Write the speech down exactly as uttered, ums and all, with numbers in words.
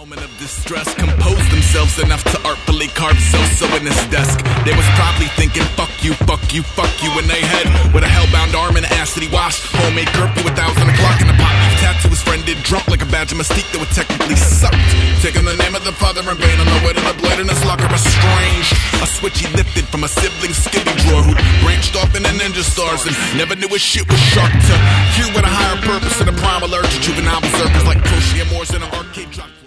moment of distress, composed themselves enough to artfully carve so-so in his desk. They was probably thinking, fuck you, fuck you, fuck you in their head. With a hellbound arm and an acid wash, homemade curfew, a thousand o'clock in the pot. Tattoo his friend did drunk like a badge of mystique that would technically suck. Taking the name of the father in vain on the way to the blade in his locker, estranged. A switch he lifted from a sibling skibby drawer who branched off into ninja stars and never knew his shit was sharp to Q with a higher purpose and a primal urge. Juvenile berserkers like Crochet Moores in an arcade drop.